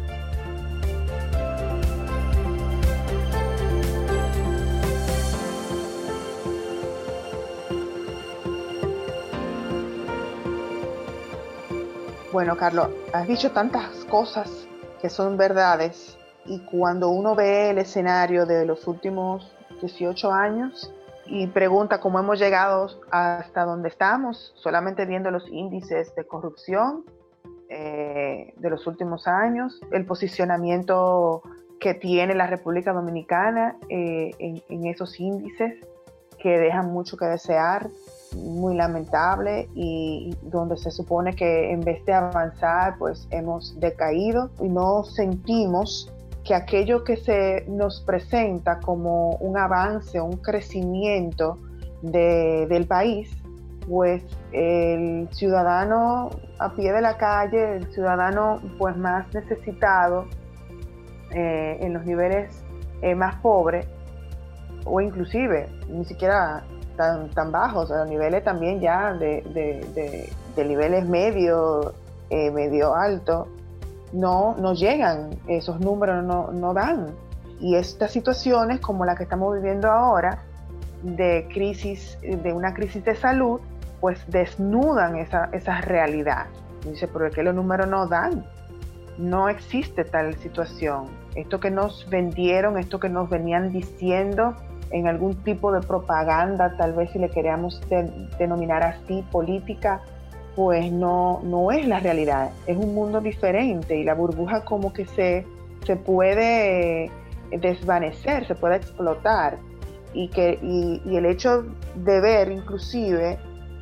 Bueno, Carlos, has dicho tantas cosas que son verdades, y cuando uno ve el escenario de los últimos 18 años y pregunta cómo hemos llegado hasta donde estamos, solamente viendo los índices de corrupción de los últimos años, el posicionamiento que tiene la República Dominicana en esos índices que dejan mucho que desear, muy lamentable, y donde se supone que en vez de avanzar pues hemos decaído y no sentimos que aquello que se nos presenta como un avance, un crecimiento del país, pues el ciudadano a pie de la calle, el ciudadano pues más necesitado en los niveles más pobres, o inclusive ni siquiera tan bajos, a los niveles también ya de niveles medio alto, no llegan, esos números no dan. Y estas situaciones como la que estamos viviendo ahora, de una crisis de salud, pues desnudan esa realidad. Dice, pero es que los números no dan, no existe tal situación. Esto que nos vendieron, esto que nos venían diciendo en algún tipo de propaganda, tal vez si le queríamos denominar así, política, pues no es la realidad, es un mundo diferente, y la burbuja como que se puede desvanecer, se puede explotar, y el hecho de ver inclusive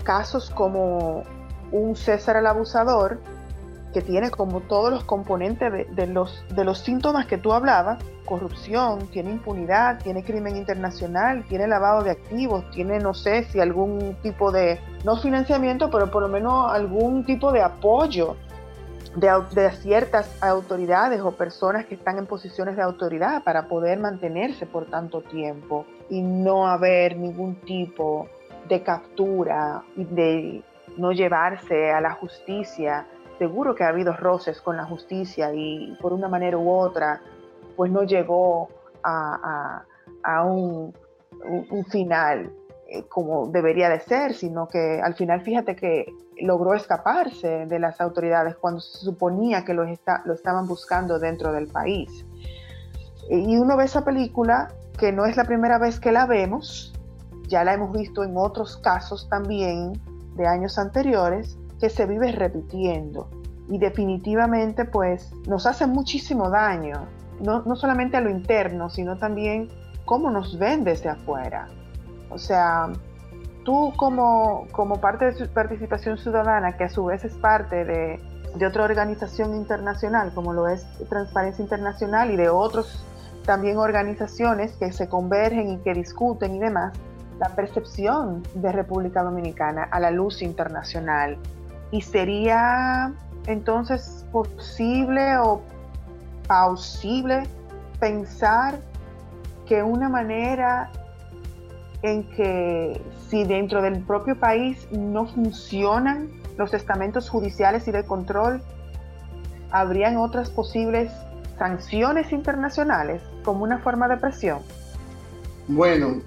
casos como un César el Abusador, que tiene como todos los componentes de los síntomas que tú hablabas: corrupción, tiene impunidad, tiene crimen internacional, tiene lavado de activos, tiene, no sé si algún tipo de, no financiamiento, pero por lo menos algún tipo de apoyo de ciertas autoridades o personas que están en posiciones de autoridad para poder mantenerse por tanto tiempo y no haber ningún tipo de captura y de no llevarse a la justicia. Seguro que ha habido roces con la justicia y por una manera u otra pues no llegó a un final como debería de ser, sino que al final fíjate que logró escaparse de las autoridades cuando se suponía que lo estaban buscando dentro del país. Y uno ve esa película, que no es la primera vez que la vemos, ya la hemos visto en otros casos también de años anteriores, que se vive repitiendo y definitivamente pues nos hace muchísimo daño, no solamente a lo interno, sino también cómo nos ven desde afuera. O sea, tú como parte de su participación ciudadana, que a su vez es parte de otra organización internacional, como lo es Transparencia Internacional, y de otras también organizaciones que se convergen y que discuten y demás, la percepción de República Dominicana a la luz internacional. Y sería entonces posible o plausible pensar que una manera en que, si dentro del propio país no funcionan los estamentos judiciales y de control, habrían otras posibles sanciones internacionales como una forma de presión. Bueno,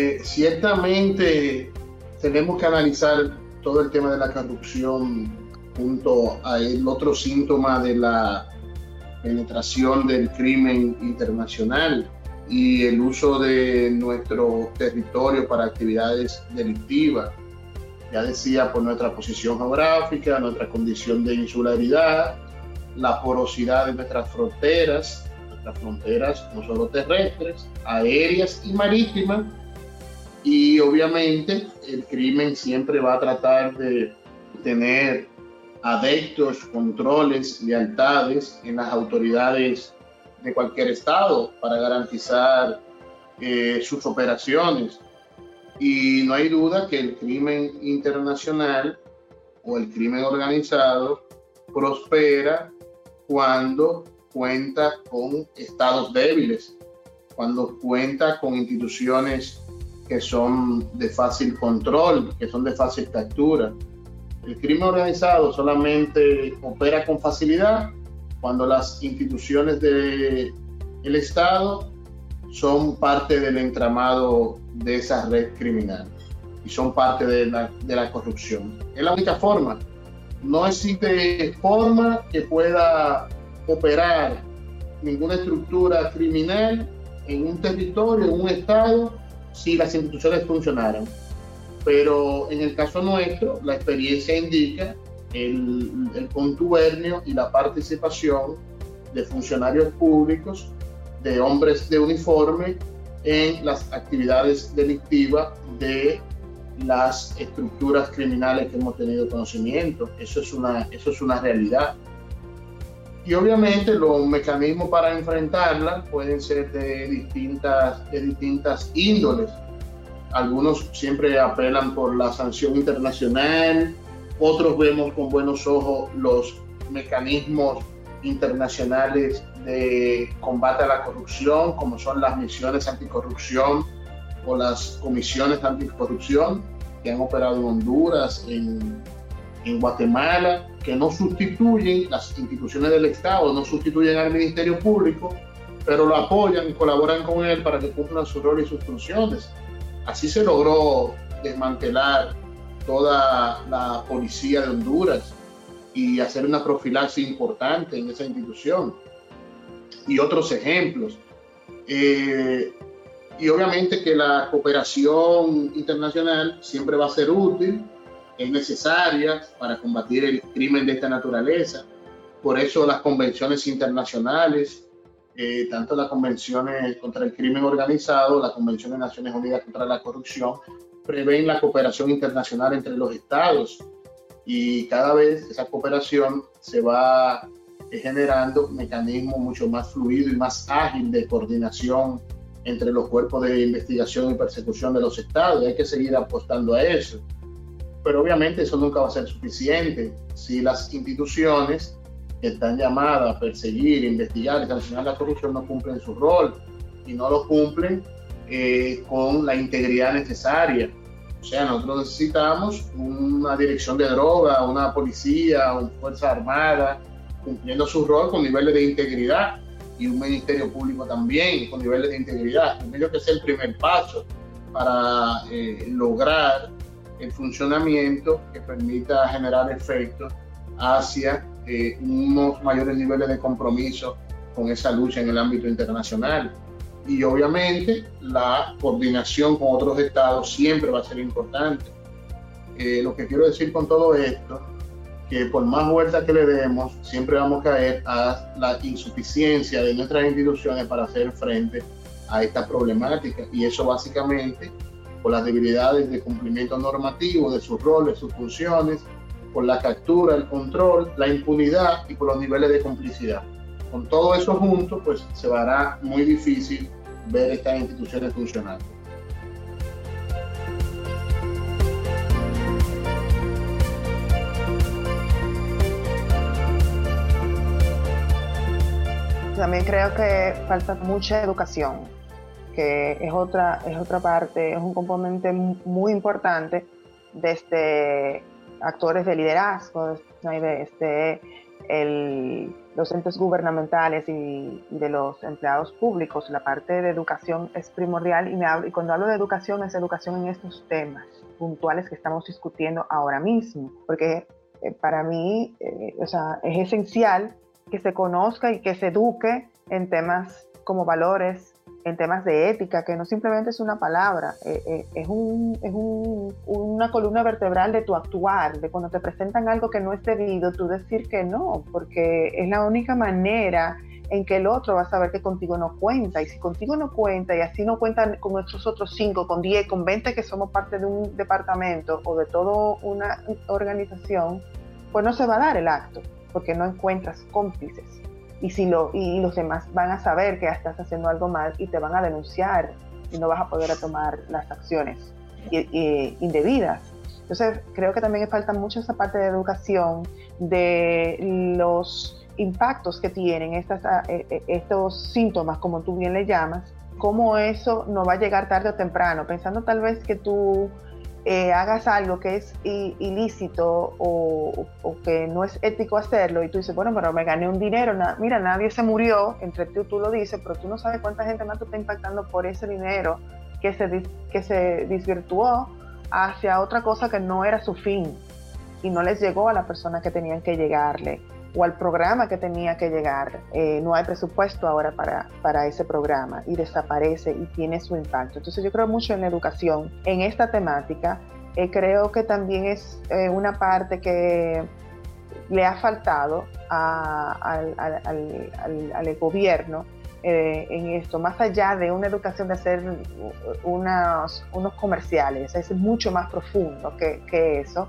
ciertamente tenemos que analizar todo el tema de la corrupción junto al otro síntoma de la penetración del crimen internacional y el uso de nuestro territorio para actividades delictivas. Ya decía, por nuestra posición geográfica, nuestra condición de insularidad, la porosidad de nuestras fronteras no solo terrestres, aéreas y marítimas, y obviamente el crimen siempre va a tratar de tener adeptos, controles, lealtades en las autoridades de cualquier estado para garantizar sus operaciones. Y no hay duda que el crimen internacional o el crimen organizado prospera cuando cuenta con estados débiles, cuando cuenta con instituciones que son de fácil control, que son de fácil captura. El crimen organizado solamente opera con facilidad cuando las instituciones del Estado son parte del entramado de esa red criminal y son parte de la corrupción. Es la única forma. No existe forma que pueda operar ninguna estructura criminal en un territorio, en un estado, si las instituciones funcionaran. Pero en el caso nuestro, la experiencia indica el contubernio y la participación de funcionarios públicos, de hombres de uniforme, en las actividades delictivas de las estructuras criminales que hemos tenido conocimiento. Eso es una realidad. Y obviamente los mecanismos para enfrentarla pueden ser de distintas índoles. Algunos siempre apelan por la sanción internacional, otros vemos con buenos ojos los mecanismos internacionales de combate a la corrupción, como son las misiones anticorrupción o las comisiones anticorrupción que han operado en Honduras, en Guatemala, que no sustituyen las instituciones del Estado, no sustituyen al Ministerio Público, pero lo apoyan y colaboran con él para que cumplan su rol y sus funciones. Así se logró desmantelar toda la policía de Honduras y hacer una profilaxis importante en esa institución. Y otros ejemplos. Y obviamente que la cooperación internacional siempre va a ser útil, es necesaria para combatir el crimen de esta naturaleza. Por eso las convenciones internacionales, tanto las convenciones contra el crimen organizado, la Convención de Naciones Unidas contra la Corrupción, prevén la cooperación internacional entre los estados, y cada vez esa cooperación se va generando mecanismos mucho más fluidos y más ágiles de coordinación entre los cuerpos de investigación y persecución de los estados, y hay que seguir apostando a eso. Pero obviamente eso nunca va a ser suficiente si las instituciones que están llamadas a perseguir, investigar y sancionar la corrupción no cumplen su rol, y no lo cumplen con la integridad necesaria. O sea, nosotros necesitamos una dirección de droga, una policía, una fuerza armada, cumpliendo su rol con niveles de integridad, y un ministerio público también con niveles de integridad. Primero, que es el primer paso para lograr el funcionamiento que permita generar efectos hacia unos mayores niveles de compromiso con esa lucha en el ámbito internacional. Y obviamente la coordinación con otros estados siempre va a ser importante. Lo que quiero decir con todo esto, que por más vueltas que le demos, siempre vamos a caer a la insuficiencia de nuestras instituciones para hacer frente a esta problemática, y eso básicamente por las debilidades de cumplimiento normativo de sus roles, sus funciones, por la captura, el control, la impunidad y por los niveles de complicidad. Con todo eso junto, pues se hará muy difícil ver estas instituciones funcionando. También creo que falta mucha educación, que es otra parte, es un componente muy importante desde actores de liderazgo, desde los entes gubernamentales y de los empleados públicos. La parte de educación es primordial, y cuando hablo de educación es educación en estos temas puntuales que estamos discutiendo ahora mismo, porque para mí es esencial que se conozca y que se eduque en temas como valores, en temas de ética, que no simplemente es una palabra, es una columna vertebral de tu actuar, de cuando te presentan algo que no es debido, tú decir que no, porque es la única manera en que el otro va a saber que contigo no cuenta, y si contigo no cuenta, y así no cuentan con nuestros otros 5, con 10, con 20 que somos parte de un departamento o de toda una organización, pues no se va a dar el acto, porque no encuentras cómplices. Y los demás van a saber que estás haciendo algo mal y te van a denunciar, y no vas a poder tomar las acciones indebidas. Entonces creo que también falta mucho esa parte de educación, de los impactos que tienen estos síntomas, como tú bien le llamas, cómo eso no va a llegar tarde o temprano, pensando tal vez que tú hagas algo que es ilícito o que no es ético hacerlo, y tú dices, bueno, pero me gané un dinero, mira, nadie se murió, entre tú lo dices, pero tú no sabes cuánta gente más te está impactando por ese dinero que se desvirtuó hacia otra cosa que no era su fin y no les llegó a la persona que tenían que llegarle o al programa que tenía que llegar. No hay presupuesto ahora para ese programa y desaparece y tiene su impacto. Entonces yo creo mucho en la educación, en esta temática. Creo que también es una parte que le ha faltado al gobierno en esto, más allá de una educación de hacer unos comerciales, es mucho más profundo que eso.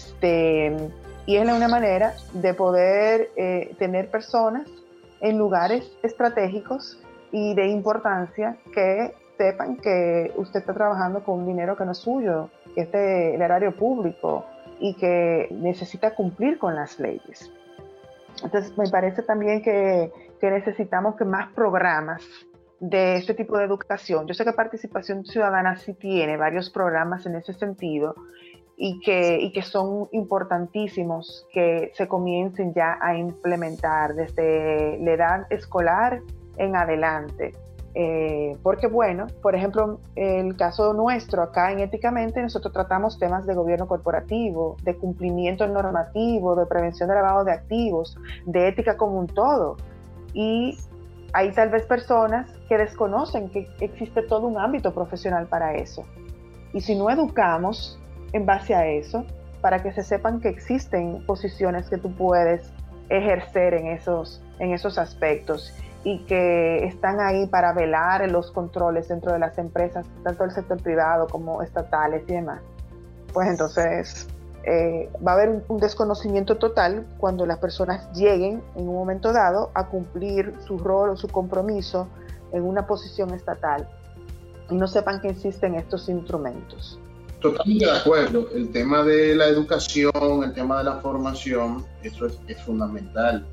Y es una manera de poder tener personas en lugares estratégicos y de importancia que sepan que usted está trabajando con un dinero que no es suyo, que es del erario público y que necesita cumplir con las leyes. Entonces me parece también que necesitamos que más programas de este tipo de educación. Yo sé que Participación Ciudadana sí tiene varios programas en ese sentido, y que son importantísimos que se comiencen ya a implementar desde la edad escolar en adelante. Porque bueno, por ejemplo, el caso nuestro acá en Éticamente, nosotros tratamos temas de gobierno corporativo, de cumplimiento normativo, de prevención de lavado de activos, de ética como un todo. Y hay tal vez personas que desconocen que existe todo un ámbito profesional para eso. Y si no educamos en base a eso, para que se sepan que existen posiciones que tú puedes ejercer en esos aspectos, y que están ahí para velar los controles dentro de las empresas, tanto del sector privado como estatales y demás, pues entonces va a haber un desconocimiento total cuando las personas lleguen en un momento dado a cumplir su rol o su compromiso en una posición estatal y no sepan que existen estos instrumentos. Totalmente de acuerdo. El tema de la educación, el tema de la formación, eso es fundamental.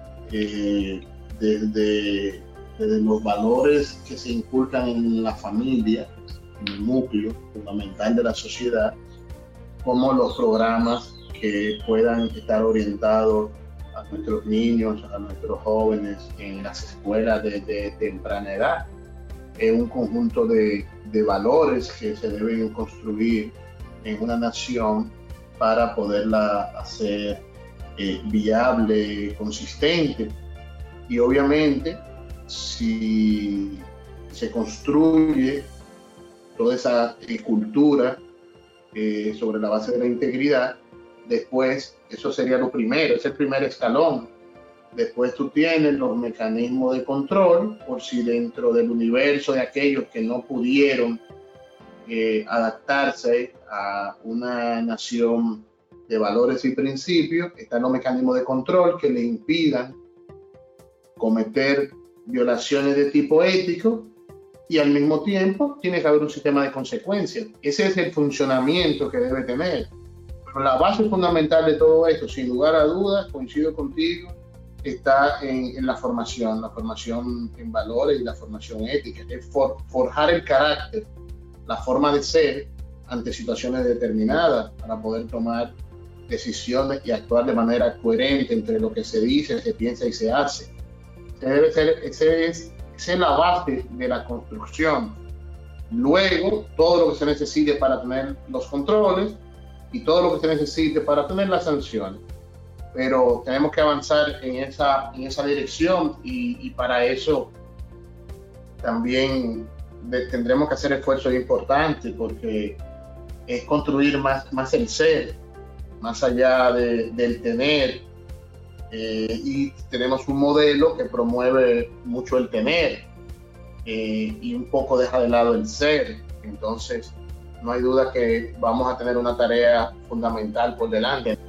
Desde los valores que se inculcan en la familia, en el núcleo fundamental de la sociedad, como los programas que puedan estar orientados a nuestros niños, a nuestros jóvenes en las escuelas de temprana edad. Es un conjunto de valores que se deben construir en una nación para poderla hacer viable, consistente. Y obviamente, si se construye toda esa cultura sobre la base de la integridad, después eso sería lo primero, es el primer escalón. Después tú tienes los mecanismos de control, por si dentro del universo de aquellos que no pudieron adaptarse a una nación de valores y principios, están los mecanismos de control que le impidan cometer violaciones de tipo ético, y al mismo tiempo tiene que haber un sistema de consecuencias. Ese es el funcionamiento que debe tener. Pero la base fundamental de todo esto, sin lugar a dudas, coincido contigo, está en la formación en valores y la formación ética. Es forjar el carácter, la forma de ser ante situaciones determinadas para poder tomar decisiones y actuar de manera coherente entre lo que se dice, se piensa y se hace. Esa es la base de la construcción. Luego, todo lo que se necesite para tener los controles y todo lo que se necesite para tener las sanciones. Pero tenemos que avanzar en esa dirección y para eso también tendremos que hacer esfuerzos importantes, porque es construir más el ser, más allá del tener. Y tenemos un modelo que promueve mucho el tener y un poco deja de lado el ser. Entonces no hay duda que vamos a tener una tarea fundamental por delante.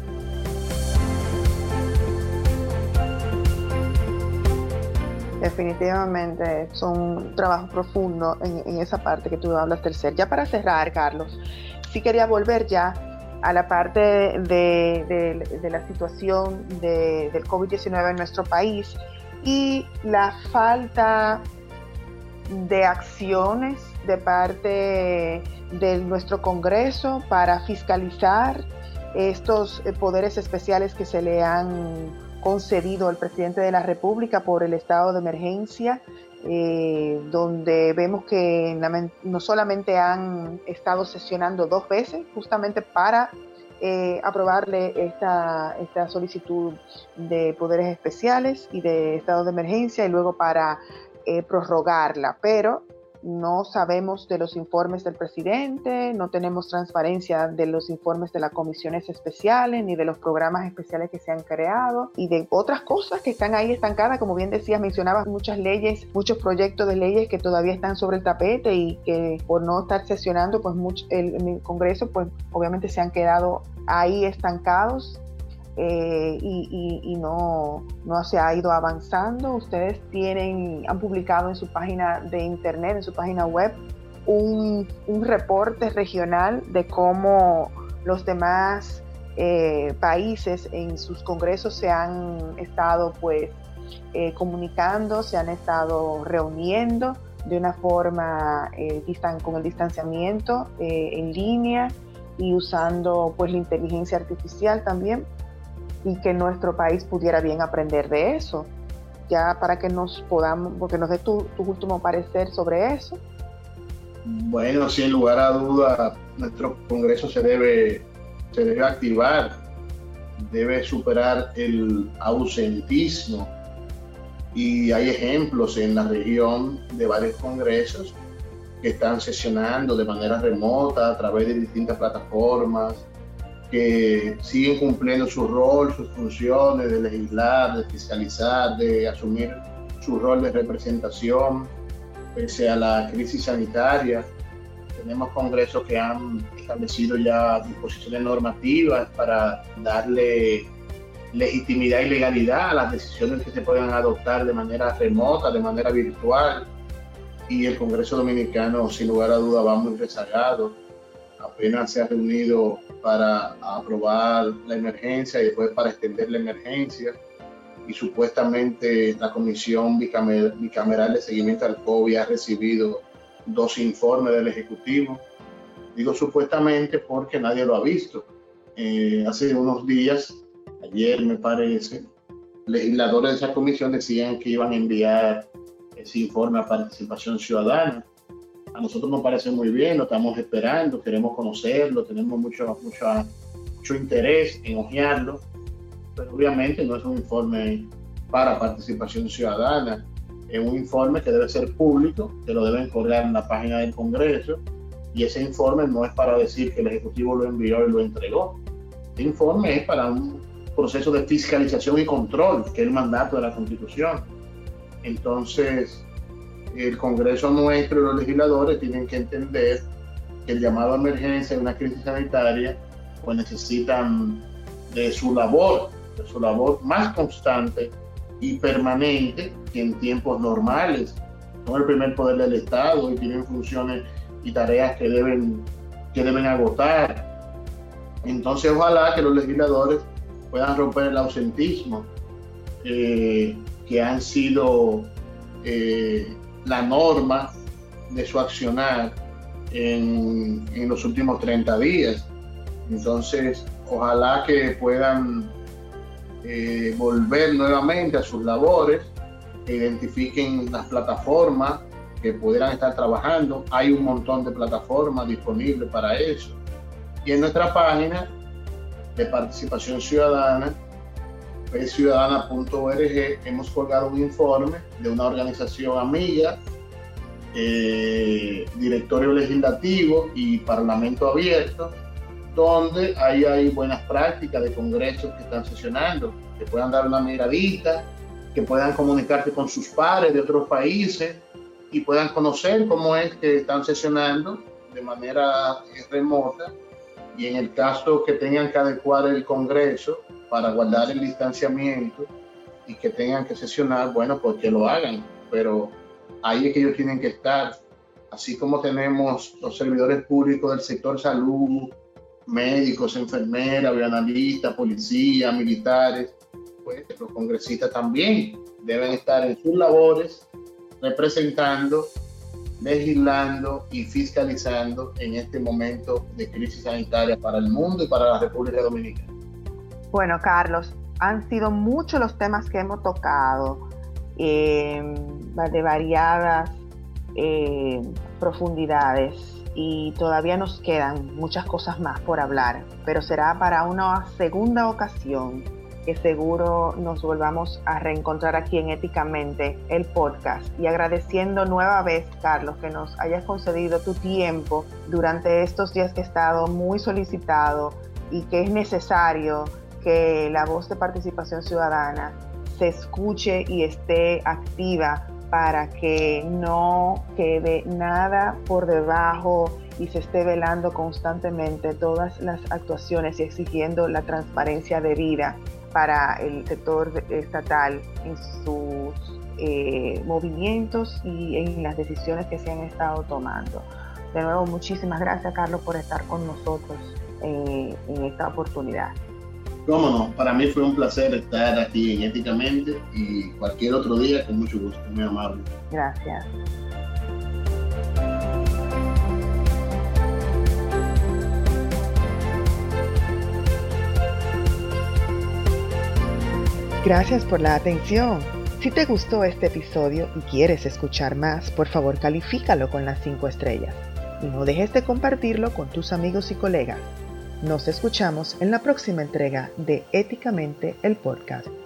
Definitivamente son un trabajo profundo en esa parte que tú hablas del ser. Ya para cerrar, Carlos, sí quería volver ya a la parte de la situación del COVID-19 en nuestro país y la falta de acciones de parte de nuestro Congreso para fiscalizar estos poderes especiales que se le han concedido al presidente de la República por el estado de emergencia, donde vemos que no solamente han estado sesionando 2 veces justamente para aprobarle esta solicitud de poderes especiales y de estado de emergencia y luego para prorrogarla, pero no sabemos de los informes del presidente, no tenemos transparencia de los informes de las comisiones especiales, ni de los programas especiales que se han creado, y de otras cosas que están ahí estancadas. Como bien decías, mencionabas muchas leyes, muchos proyectos de leyes que todavía están sobre el tapete y que por no estar sesionando, pues en el Congreso, pues obviamente se han quedado ahí estancados. Y no se ha ido avanzando. Ustedes han publicado en su página de internet, en su página web, un reporte regional de cómo los demás países en sus congresos se han estado comunicando, se han estado reuniendo de una forma con el distanciamiento en línea y usando la inteligencia artificial también, y que nuestro país pudiera bien aprender de eso, ya para que porque nos dé tu último parecer sobre eso. Bueno, sin lugar a duda, nuestro Congreso se debe activar, debe superar el ausentismo, y hay ejemplos en la región de varios congresos que están sesionando de manera remota a través de distintas plataformas, que siguen cumpliendo su rol, sus funciones de legislar, de fiscalizar, de asumir su rol de representación pese a la crisis sanitaria. Tenemos congresos que han establecido ya disposiciones normativas para darle legitimidad y legalidad a las decisiones que se puedan adoptar de manera remota, de manera virtual. Y el Congreso Dominicano, sin lugar a duda, va muy rezagado. Apenas se ha reunido para aprobar la emergencia y después para extender la emergencia. Y supuestamente la Comisión Bicameral de Seguimiento al COVID ha recibido 2 informes del Ejecutivo. Digo supuestamente porque nadie lo ha visto. Hace unos días, ayer me parece, legisladores de esa comisión decían que iban a enviar ese informe a participación ciudadana. A nosotros nos parece muy bien, lo estamos esperando, queremos conocerlo, tenemos mucho interés en hojearlo, pero obviamente no es un informe para participación ciudadana, es un informe que debe ser público, que lo deben colgar en la página del Congreso, y ese informe no es para decir que el Ejecutivo lo envió y lo entregó. Este informe es para un proceso de fiscalización y control, que es el mandato de la Constitución. Entonces, el Congreso nuestro y los legisladores tienen que entender que el llamado a emergencia de una crisis sanitaria, pues necesitan de su labor más constante y permanente que en tiempos normales. Son el primer poder del Estado y tienen funciones y tareas que deben agotar. Entonces, ojalá que los legisladores puedan romper el ausentismo que han sido la norma de su accionar en los últimos 30 días. Entonces, ojalá que puedan volver nuevamente a sus labores, que identifiquen las plataformas que pudieran estar trabajando. Hay un montón de plataformas disponibles para eso. Y en nuestra página de participación ciudadana, ciudadana.org, hemos colgado un informe de una organización amiga, Directorio Legislativo y Parlamento Abierto, donde hay buenas prácticas de congresos que están sesionando, que puedan dar una miradita, que puedan comunicarse con sus pares de otros países y puedan conocer cómo es que están sesionando de manera remota, y en el caso que tengan que adecuar el Congreso para guardar el distanciamiento y que tengan que sesionar, bueno, pues que lo hagan, pero ahí es que ellos tienen que estar, así como tenemos los servidores públicos del sector salud, médicos, enfermeras, bioanalistas, policías, militares, pues los congresistas también deben estar en sus labores representando, legislando y fiscalizando en este momento de crisis sanitaria para el mundo y para la República Dominicana. Bueno, Carlos, han sido muchos los temas que hemos tocado, de variadas profundidades, y todavía nos quedan muchas cosas más por hablar, pero será para una segunda ocasión que seguro nos volvamos a reencontrar aquí en Éticamente, el podcast, y agradeciendo nueva vez, Carlos, que nos hayas concedido tu tiempo durante estos días que he estado muy solicitado y que es necesario que la voz de participación ciudadana se escuche y esté activa para que no quede nada por debajo y se esté velando constantemente todas las actuaciones y exigiendo la transparencia debida para el sector estatal en sus movimientos y en las decisiones que se han estado tomando. De nuevo, muchísimas gracias, Carlos, por estar con nosotros en esta oportunidad. Cómo no, para mí fue un placer estar aquí en Éticamente, y cualquier otro día con mucho gusto, muy amable. Gracias. Gracias por la atención. Si te gustó este episodio y quieres escuchar más, por favor califícalo con las 5 estrellas. Y no dejes de compartirlo con tus amigos y colegas. Nos escuchamos en la próxima entrega de Éticamente, el podcast.